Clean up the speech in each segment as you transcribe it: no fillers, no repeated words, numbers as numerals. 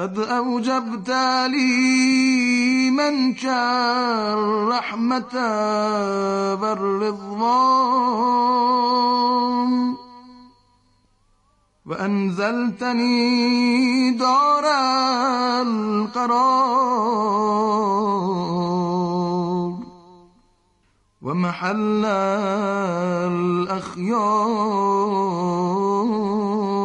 قد أوجبت لي منشأ الرحمة والرضوان، وأنزلتني دار القرار ومحل الأخيار.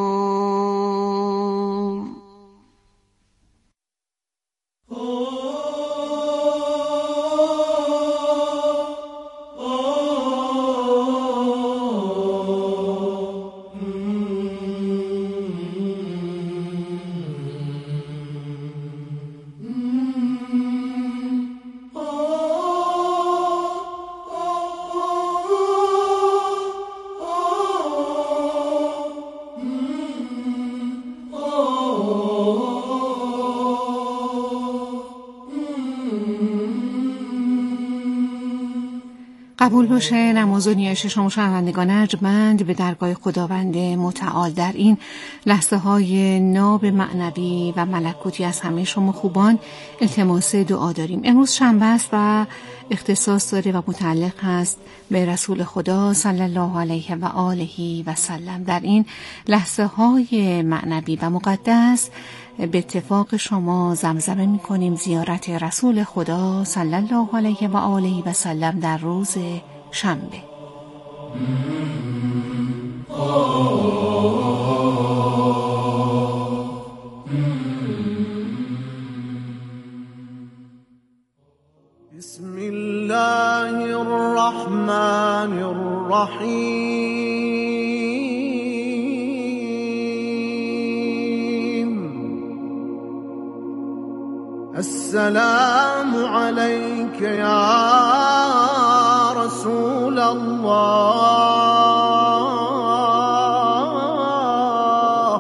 قبول باشه نماز و نیایش شما شنوندگان ارجمند به درگاه خداوند متعال در این لحظه های ناب معنوی و ملکوتی از همه شما خوبان التماس دعا داریم. امروز شنبه است و اختصاص داره و متعلق است به رسول خدا صلی الله علیه و آله و سلم. در این لحظه های معنوی و مقدس به اتفاق شما زمزمه می کنیم زیارت رسول خدا صلی الله علیه و آله و سلم در روز شنبه. بسم الله الرحمن الرحیم. السلام عليك يا رسول الله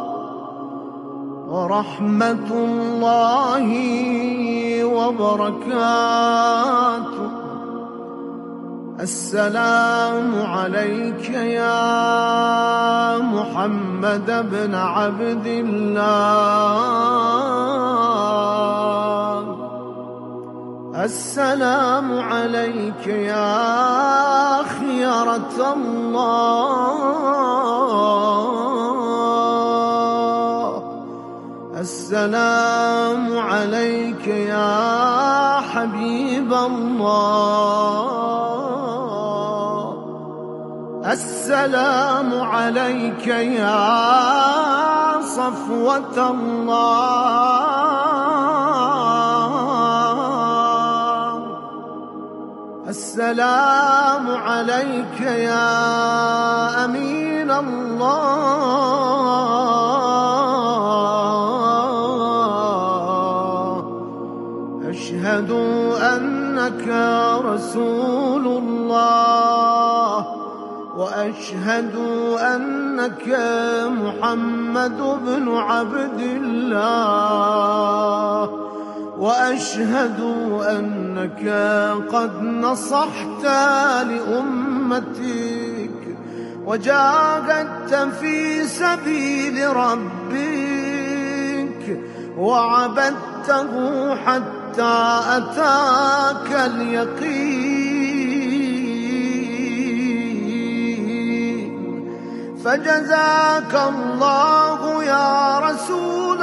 ورحمة الله وبركاته. السلام عليك يا محمد بن عبد الله. السلام عليك يا خيرة الله. السلام عليك يا حبيب الله. السلام عليك يا صفوة الله. السلام عليك يا أمين الله. أشهد أنك رسول الله وأشهد أنك محمد بن عبد الله وأشهد أنك قد نصحت لأمتك وجاهدت في سبيل ربك وعبدته حتى أتاك اليقين. فجزاك الله يا رسول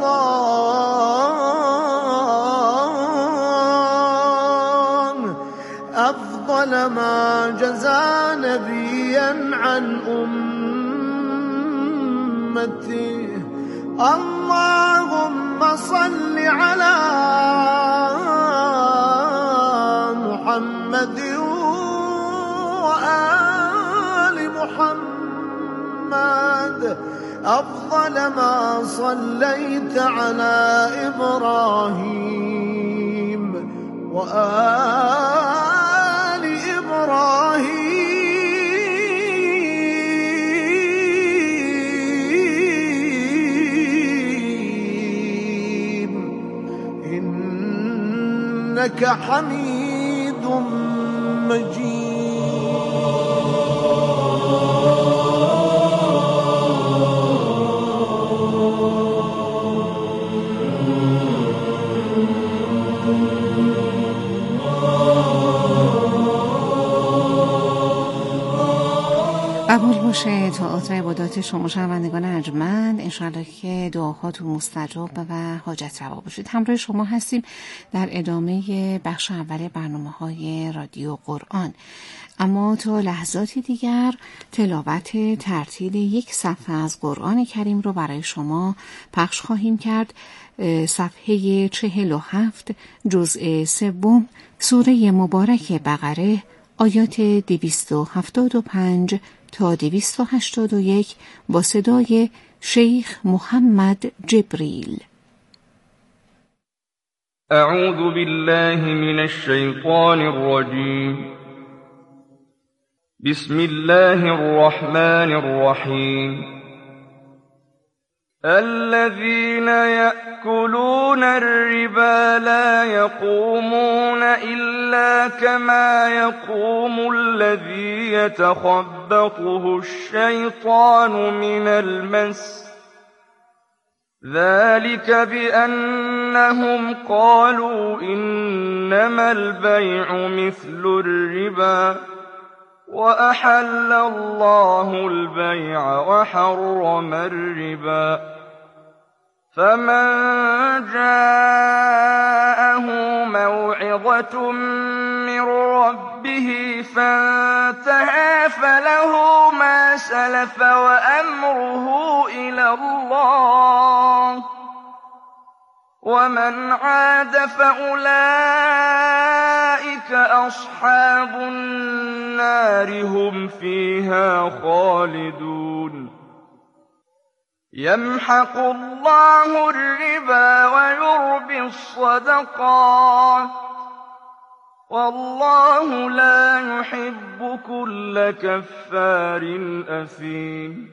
الله أفضل ما جزى نبيا عن أمته. اللهم صل على محمد وآل محمد أفضل ما صليت على إبراهيم وآل إبراهيم إنك حميد مجيد. قبول باشه تا عطر عبادات شما شنوندگان ارجمند، انشاءالله که دعاهاتون مستجاب و حاجت روا باشید. همراه شما هستیم در ادامه بخش اول برنامه‌های رادیو قرآن. اما تا لحظاتی دیگر تلاوت ترتیل یک صفحه از قرآن کریم رو برای شما پخش خواهیم کرد. صفحه 47 جزء 3 سوره مبارک بقره، آیات 275 تا 281 با صدای شیخ محمد جبریل. اعوذ بالله من الشیطان الرجیم. بسم الله الرحمن الرحیم. الذين يأكلون الربا لا يقومون إلا كما يقوم الذي يتخبطه الشيطان من المس، ذلك بأنهم قالوا إنما البيع مثل الربا وأحل الله البيع وحرم الربا، فمن جاءه موعظة من ربه فانتهى فله ما سلف وأمره إلى الله، ومن عاد فأولئك أصحاب النار هم فيها خالدون. يمحق الله الربا ويربي الصدقات، والله لا يحب كل كفار أثيم.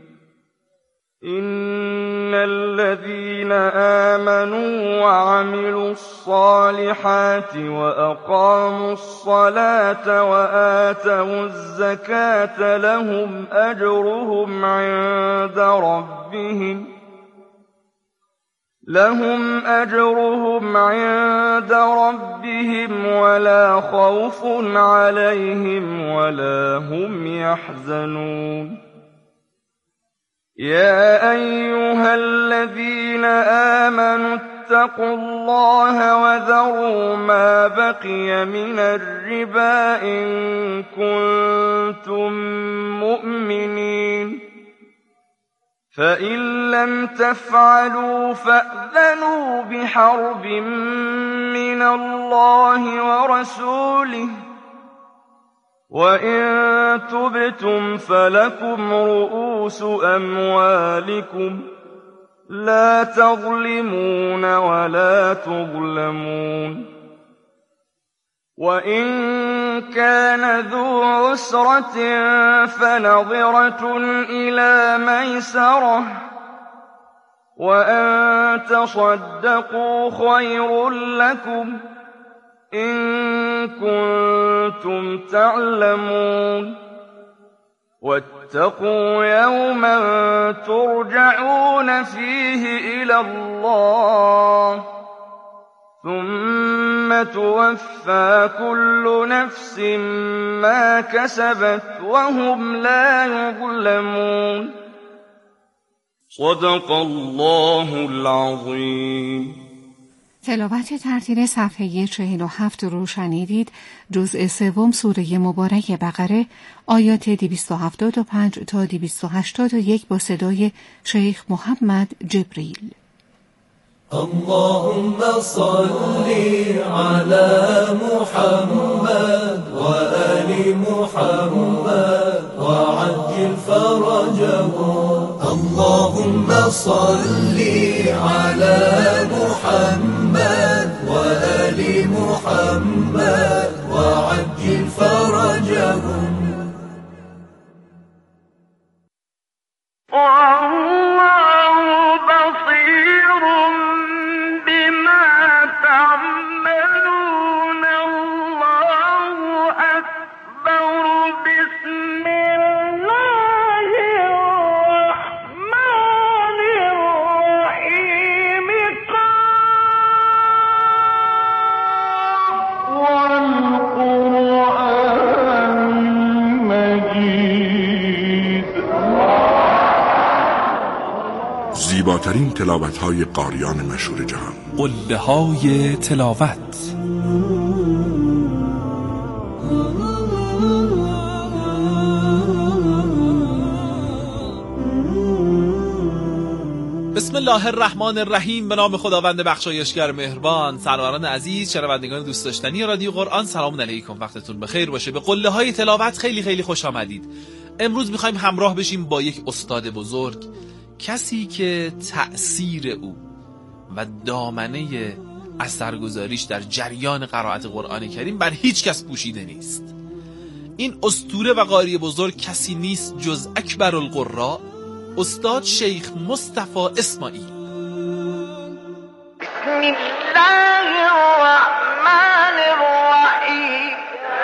إن الذين آمنوا وعملوا الصالحات وأقاموا الصلاة وآتوا الزكاة لهم أجرهم عند ربهم ولا خوف عليهم ولا هم يحزنون. يا أيها الذين آمنوا اتقوا الله وذروا ما بقي من الربا إن كنتم مؤمنين، فإن لم تفعلوا فأذنوا بحرب من الله ورسوله، وإن تبتم فلكم رؤوس أموالكم لا تظلمون ولا تظلمون. وإن كان ذو عسرة فنظرة إلى ميسرة، وأن تصدقوا خير لكم إن كنتم تعلمون. واتقوا يوما ترجعون فيه إلى الله ثم توفى كل نفس ما كسبت وهم لا يظلمون. صدق الله العظیم. تلاوت ترتیل صفحه 47 رو شنیدید. جزء 3 سوره مبارک بقره، آیات 275 تا 281 با صدای شیخ محمد جبریل. اللهم صل على محمد وآل محمد وعجل فرجهم. اللهم صل على محمد وآل محمد وعجل فرجهم. والقرآن المجيد زیباترین تلاوت‌های قاریان مشهور جهان. قله‌های تلاوت. بسم الله الرحمن الرحیم. به نام خداوند بخشایشگر مهربان. سروران عزیز، شنوندگان دوست داشتنی رادیو قرآن، سلام علیکم، وقتتون بخیر باشه. به قله‌های تلاوت خیلی خیلی خوش آمدید. امروز می‌خوایم همراه بشیم با یک استاد بزرگ، کسی که تأثیر او و دامنه اثرگذاریش در جریان قرائت قرآن کریم بر هیچ کس پوشیده نیست. این اسطوره و قاری بزرگ کسی نیست جز اکبر القراء، استاد شیخ مصطفی اسماعیل. بسم الله الرحمن الرحیم.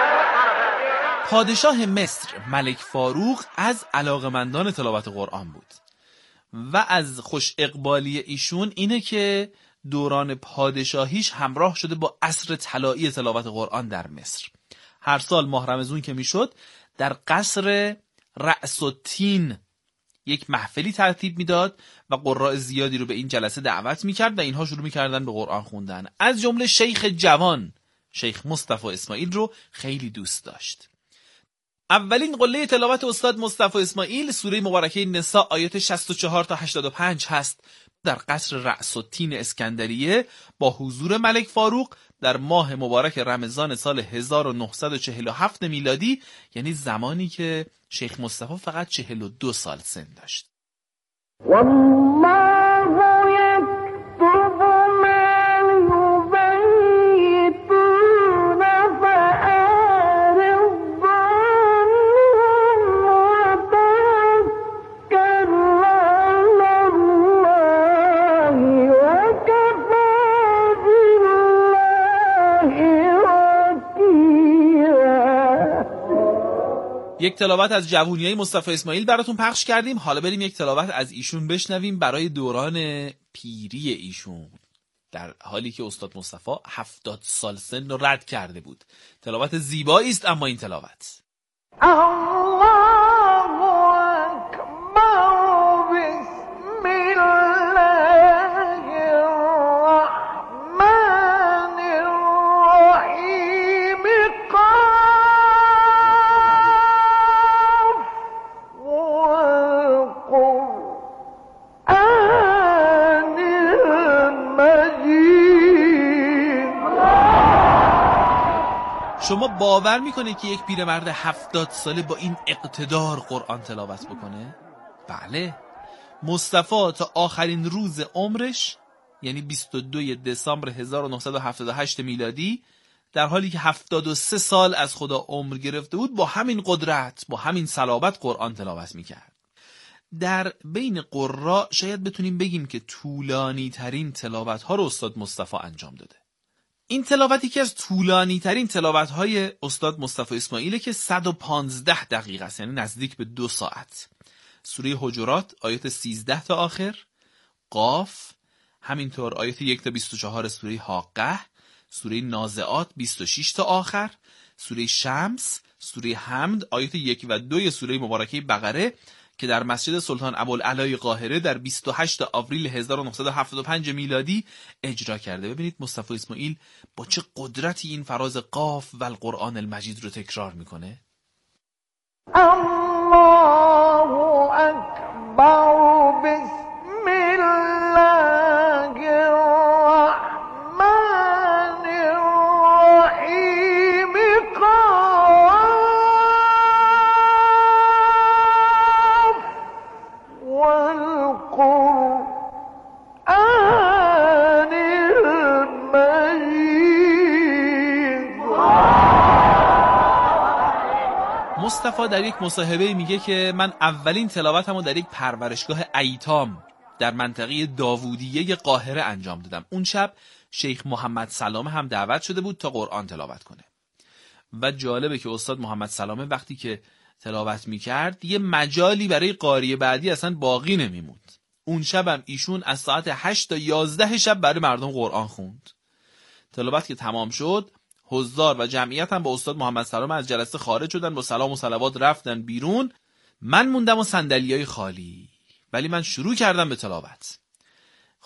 پادشاه مصر ملک فاروق از علاقمندان تلاوت قرآن بود و از خوش اقبالی ایشون اینه که دوران پادشاهیش همراه شده با عصر طلایی تلاوت قرآن در مصر. هر سال ماه رمضان که میشد در قصر رأس التین یک محفلی ترتیب میداد و قراء زیادی رو به این جلسه دعوت میکرد و اینها شروع میکردن به قرآن خوندن. از جمله شیخ جوان شیخ مصطفی اسماعیل رو خیلی دوست داشت. اولین قله تلاوت استاد مصطفی اسماعیل سوره مبارکه نساء آیات 64 تا 85 هست. در قصر رأس التین اسکندریه با حضور ملک فاروق در ماه مبارک رمضان سال 1947 میلادی، یعنی زمانی که شیخ مصطفی فقط 42 سال سن داشت. یک تلاوت از جوونیای مصطفی اسماعیل براتون پخش کردیم. حالا بریم یک تلاوت از ایشون بشنویم برای دوران پیری ایشون، در حالی که استاد مصطفی 70 سال سن رو رد کرده بود. تلاوت زیبایی است اما این تلاوت. شما باور میکنه که یک پیرمرد 70 ساله با این اقتدار قرآن تلاوت بکنه؟ بله، مصطفی تا آخرین روز عمرش، یعنی 22 دسامبر 1978 میلادی، در حالی که 73 سال از خدا عمر گرفته بود، با همین قدرت، با همین صلابت قرآن تلاوت میکرد. در بین قراء شاید بتونیم بگیم که طولانی ترین تلاوت ها رو استاد مصطفی انجام داده. این تلاوتی که از طولانی ترین تلاوت های استاد مصطفی اسماعیله که 115 دقیقه است، یعنی نزدیک به 2 ساعت. سوره حجرات آیات 13 تا آخر، قاف، همینطور آیات 1 تا 24 سوره حاقه، سوره نازعات 26 تا آخر، سوره شمس، سوره حمد آیات 1 و 2 سوره مبارکه بقره که در مسجد سلطان ابوالعلای قاهره در 28 آوریل 1975 میلادی اجرا کرده. ببینید مصطفی اسماعیل با چه قدرتی این فراز قاف و القرآن المجید رو تکرار میکنه. الله اکبر. بسم الله الرحمن الرحیم. مصطفی در یک مصاحبه میگه که من اولین تلاوتمو در یک پرورشگاه ایتام در منطقه داوودیه قاهره انجام دادم. اون شب شیخ محمد سلامه هم دعوت شده بود تا قرآن تلاوت کنه و جالبه که استاد محمد سلامه وقتی که تلاوت میکرد یه مجالی برای قاری بعدی اصلا باقی نمیموند. اون شبم ایشون از ساعت 8 تا 11 شب برای مردم قرآن خوند. تلاوت که تمام شد، حضار و جمعیت هم با استاد محمد سلام از جلسه خارج شدن، با سلام و صلوات رفتن بیرون. من موندم و صندلیای خالی، ولی من شروع کردم به تلاوت.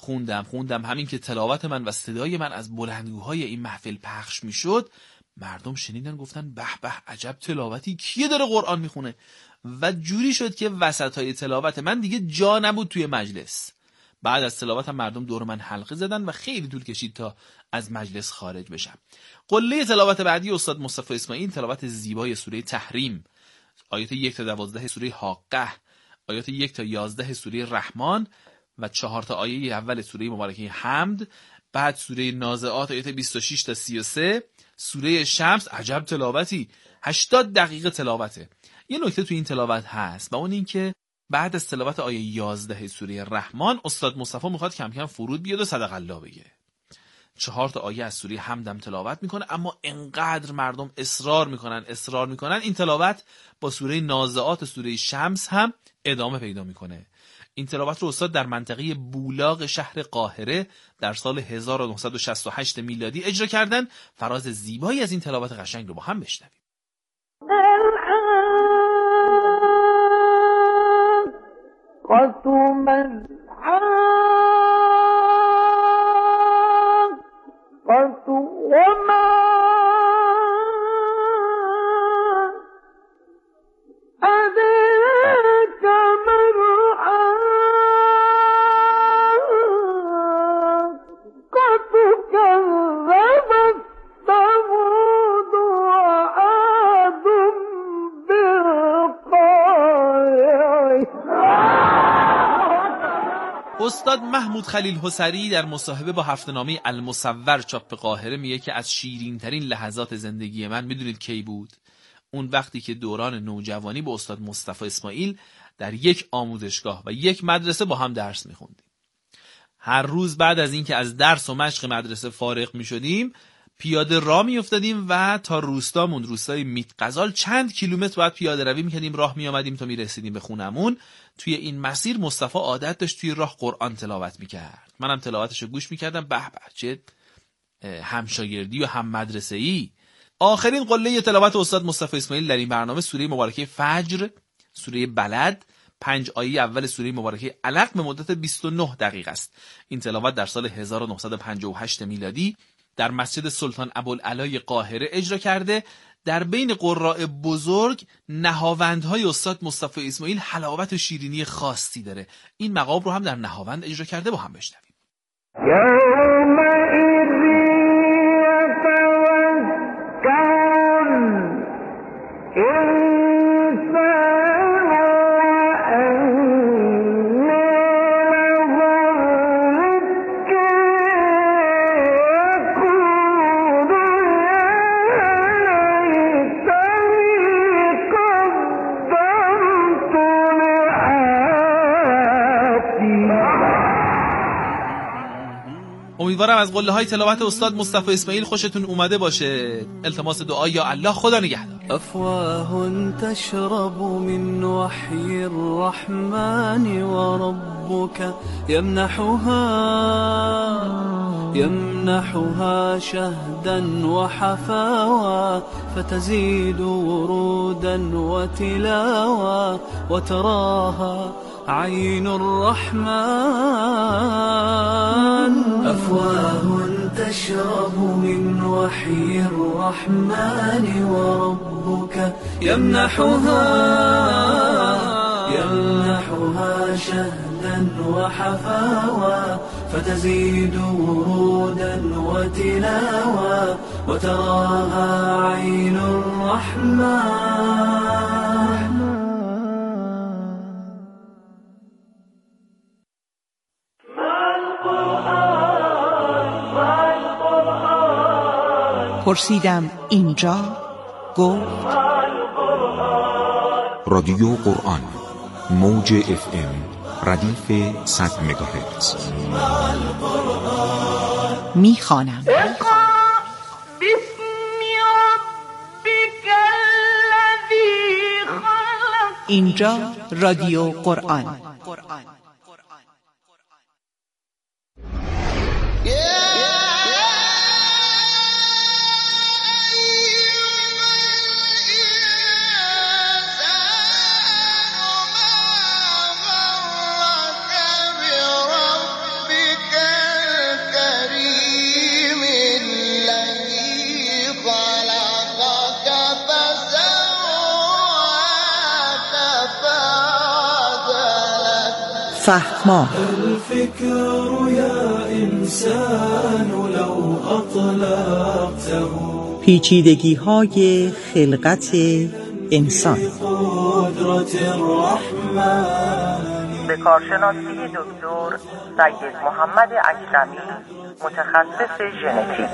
خوندم همین که تلاوت من و صدای من از بلندگوهای این محفل پخش میشد، مردم شنیدن گفتن به به عجب تلاوتی، کیه داره قرآن میخونه؟ و جوری شد که وسطای تلاوت من دیگه جا نبود توی مجلس. بعد از تلاوتم مردم دور من حلقه زدن و خیلی طول کشید تا از مجلس خارج بشم. قله تلاوت بعدی استاد مصطفی اسماعیل، تلاوت زیبای سوره تحریم، آیات 1 تا 12 سوره حاقه، آیات 1 تا 11 سوره رحمان و 4 تا آیه اول سوره مبارکه حمد، بعد سوره نازعات آیات 26 تا 33، سوره شمس. عجب تلاوتی، 80 دقیقه تلاوته. یه نکته تو این تلاوت هست و اون این که بعد از تلاوت آیه 11 سوره رحمان استاد مصطفی میخواد کم کم فرود بیاد و صدق الله بگه. 4 تا آیه از سوره حمد هم تلاوت میکنه، اما انقدر مردم اصرار میکنن این تلاوت با سوره نازعات سوره شمس هم ادامه پیدا میکنه. این تلاوت رو استاد در منطقه بولاق شهر قاهره در سال 1968 میلادی اجرا کردن. فراز زیبایی از این تلاوت قشنگ رو با هم بشنویم. استاد محمود خلیل حسری در مصاحبه با هفته‌نامه المصور چاپ قاهره میگه که از شیرین ترین لحظات زندگی من میدونید کی بود؟ اون وقتی که دوران نوجوانی با استاد مصطفی اسماعیل در یک آموزشگاه و یک مدرسه با هم درس میخوندیم. هر روز بعد از اینکه از درس و مشق مدرسه فارغ میشدیم پیاده راه میافتادیم و تا روستامون، روستای میتغزال، چند کیلومتر بعد پیاده روی میکردیم، راه میآمدیم تا میرسیدیم به خونمون. توی این مسیر مصطفی عادت داشت توی راه قرآن تلاوت میکرد. منم تلاوتشو گوش میکردم. به به چه همشاگردی و هم مدرسه‌ای. آخرین قله تلاوت استاد مصطفی اسماعیل در این برنامه سوره مبارکه فجر، سوره بلد، 5 آیه اول سوره مبارکه علق به مدت 29 دقیقه است. این تلاوت در سال 1958 میلادی در مسجد سلطان ابوالعلای قاهره اجرا کرده. در بین قراء بزرگ نهاوندهای استاد مصطفی اسماعیل حلاوت و شیرینی خاصی داره. این مقام رو هم در نهاوند اجرا کرده، با هم بشنویم. امیدوارم از قله های تلاوت استاد مصطفی اسماعیل خوشتون اومده باشه. التماس دعا یا الله، خدا نگهدار. أفواه تشرب من وحي الرحمن وربك يمنحها شهدا وحفاوى فتزيد ورودا وتلاوى وتراها عين الرحمن. أفواه تشرب من وحي الرحمن وربك يمنحها شهدا وحفاوى فتزيد ورودا وتلاوى وتراها عين الرحمن. پرسیدم اینجا، گفت رادیو قرآن، موج FM، ردیف 100 مگاهرتز. میخوانم. اینجا رادیو قرآن. ربك فهما. الفكر یا انسان لو اطلقته، پیچیدگی های خلقت انسان. قدرت الرحمن، به کارشناسی دکتر سید محمد اکرمی، متخصص ژنتیک.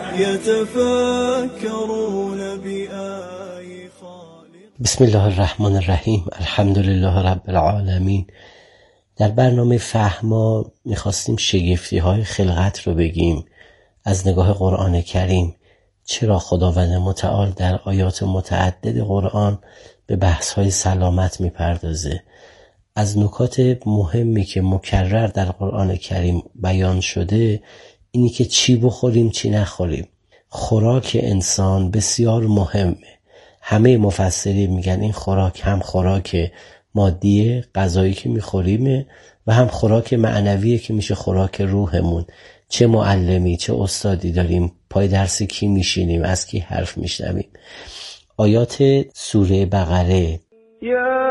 یتفکرون بآی خالق. بسم الله الرحمن الرحیم. الحمدلله رب العالمین. در برنامه فهما میخواستیم شگفتی های خلقت رو بگیم از نگاه قرآن کریم. چرا خداوند متعال در آیات متعدد قرآن به بحث های سلامت میپردازه. از نکات مهمی که مکرر در قرآن کریم بیان شده اینی که چی بخوریم چی نخوریم. خوراک انسان بسیار مهمه. همه مفسرین میگن این خوراک هم خوراک مادیه، غذایی که میخوریمه، و هم خوراک معنویه که میشه خوراک روحمون. چه معلمی چه استادی داریم، پای درس کی میشینیم، از کی حرف میشنویم. آیات سوره بقره: یا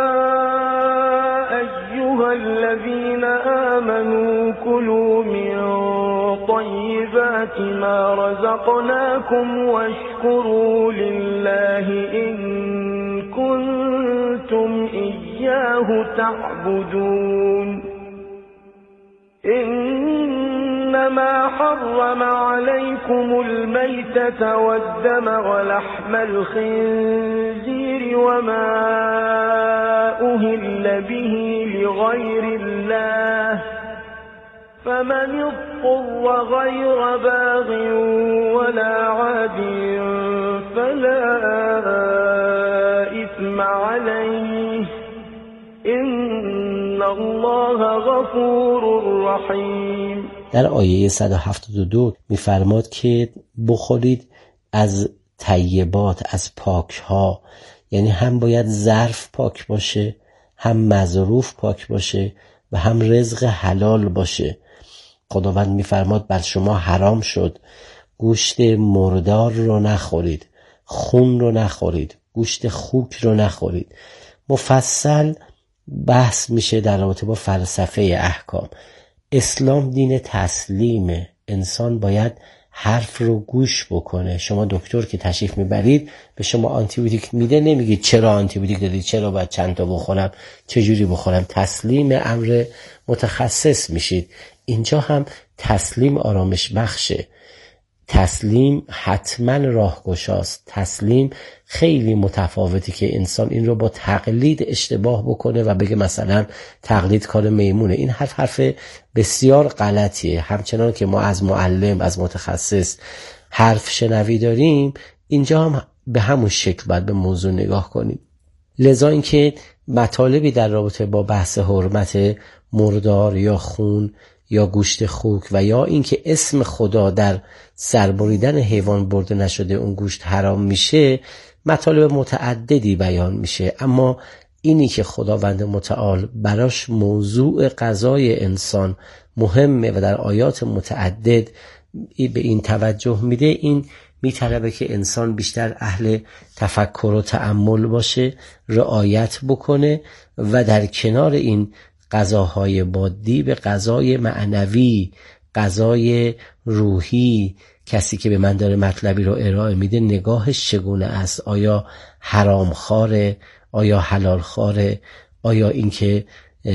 ایها الذین آمنوا کلوا من طیبات ما رزقناکم واشکروا لله ان کنتم ایاه تعبدون. إنما حرم عليكم الميتة والدم ولحم الخنزير وما أهل به لغير الله فمن اضطر غير باغ ولا عاد فلا إثم عليه إن الله غفور رحیم. در آیه 172 می‌فرماد که بخورید از طیبات، از پاک‌ها. یعنی هم باید ظرف پاک باشه، هم مظروف پاک باشه و هم رزق حلال باشه. خداوند می‌فرماد بر شما حرام شد گوشت مردار رو نخورید، خون رو نخورید، گوشت خوک رو نخورید. مفصل بحث میشه در رابطه با فلسفه احکام. اسلام دین تسلیمه. انسان باید حرف رو گوش بکنه. شما دکتر که تشریف میبرید به شما آنتیبیوتیک میده، نمیگید چرا آنتیبیوتیک دادید، چرا باید چند تا بخورم، چجوری بخورم. تسلیم امر متخصص میشید. اینجا هم تسلیم آرامش بخشه. تسلیم حتما راهگشاست. تسلیم خیلی متفاوتی که انسان این رو با تقلید اشتباه بکنه و بگه مثلا تقلید کار میمونه. این حرف بسیار غلطیه. همچنان که ما از معلم، از متخصص حرف شنوی داریم، اینجا هم به همون شکل باید به موضوع نگاه کنیم. لذا اینکه مطالبی در رابطه با بحث حرمت مردار یا خون یا گوشت خوک و یا اینکه اسم خدا در سربریدن حیوان برده نشده اون گوشت حرام میشه، مطالب متعددی بیان میشه. اما اینی که خداوند متعال براش موضوع غذای انسان مهمه و در آیات متعدد به این توجه میده، این میطلبه که انسان بیشتر اهل تفکر و تأمل باشه، رعایت بکنه و در کنار این غذاهای مادی به غذای معنوی، غذای روحی، کسی که به من داره مطلبی رو ارائه میده نگاهش چگونه است؟ آیا حرام خواره؟ آیا حلال خواره؟ آیا اینکه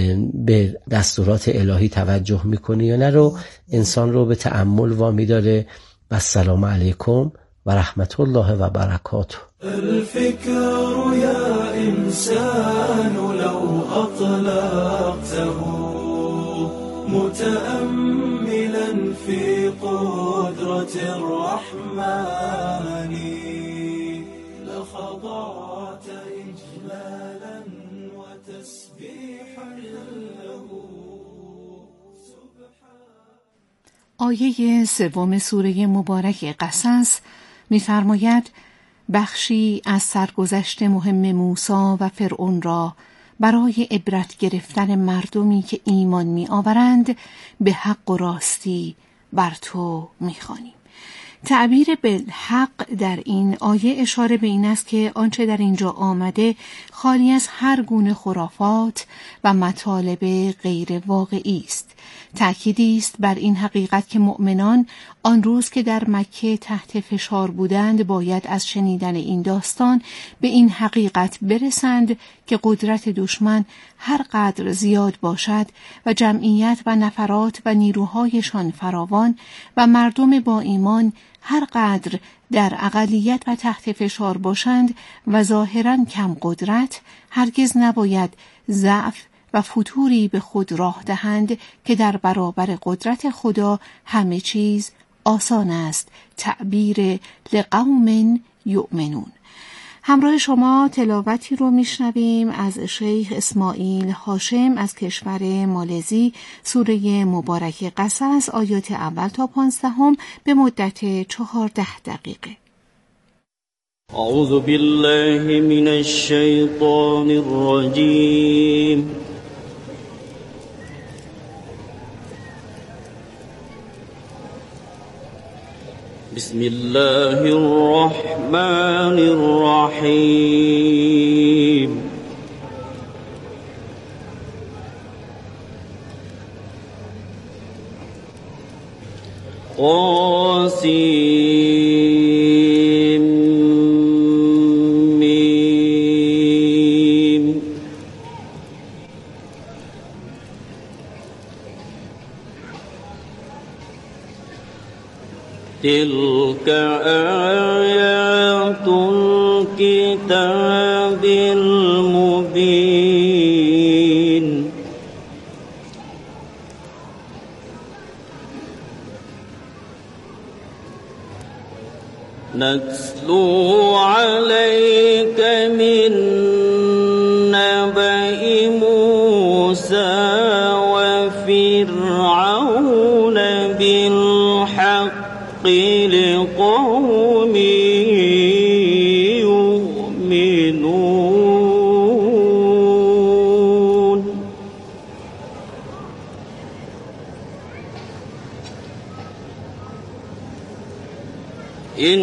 به دستورات الهی توجه میکنه یا نه رو انسان رو به تأمل وامی داره. و السلام علیکم و رحمت الله و برکاته. الفكر يا إنسان لو أطلقته متأملا في قدرة الرحمن لخضعت إجلالا وتسبيحا له. آیه 3 سوره مبارک قصص می‌فرماید بخشی از سرگذشت مهم موسی و فرعون را برای عبرت گرفتن مردمی که ایمان می آورند به حق و راستی بر تو می خوانیم. تعبیر بالحق در این آیه اشاره به این است که آنچه در اینجا آمده خالی از هر گونه خرافات و مطالب غیر واقعی است. تأکیدی است بر این حقیقت که مؤمنان آن روز که در مکه تحت فشار بودند باید از شنیدن این داستان به این حقیقت برسند که قدرت دشمن هر قدر زیاد باشد و جمعیت و نفرات و نیروهایشان فراوان و مردم با ایمان هر قدر در اقلیت و تحت فشار باشند و ظاهراً کم قدرت، هرگز نباید ضعف و فتوری به خود راه دهند که در برابر قدرت خدا همه چیز آسان است. تعبیر لقوم یؤمنون. همراه شما تلاوتی رو میشنویم از شیخ اسماعیل هاشم از کشور مالزی، سوره مبارک قصص، آیات اول تا 15 به مدت 14 دقیقه. اعوذ بالله من الشیطان الرجیم. بسم الله الرحمن الرحیم. قاسمین. تلك آیات الكتاب المبین. نتلو عليك من نبأ موسى وفرعون بالحق لقوم يؤمنون. إن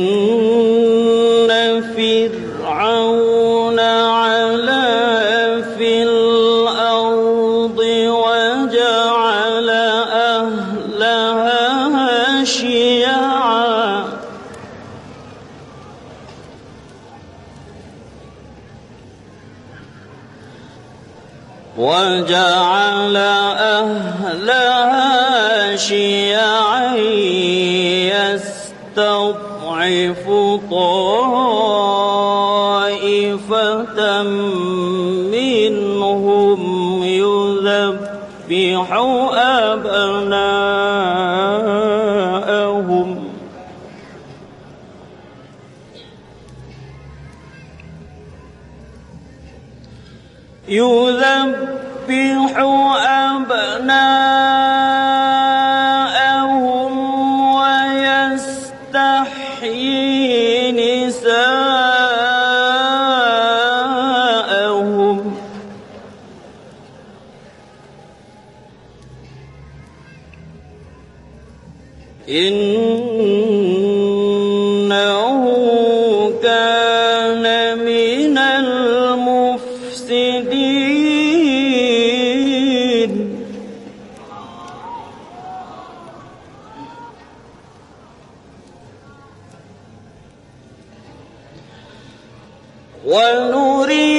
فرعون علا في الأرض وجعل أهلها شيعا يستضعف طائفة منهم يذبح أبناءهم ويستحيي نساءهم إنه كان من المفسدين. ونريد